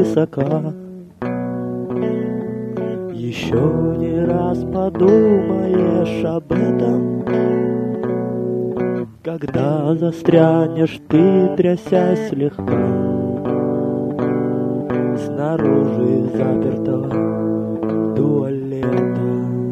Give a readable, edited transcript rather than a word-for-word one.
высока. Еще не раз подумаешь об этом, когда застрянешь ты, трясясь слегка. Снаружи запертого туалета.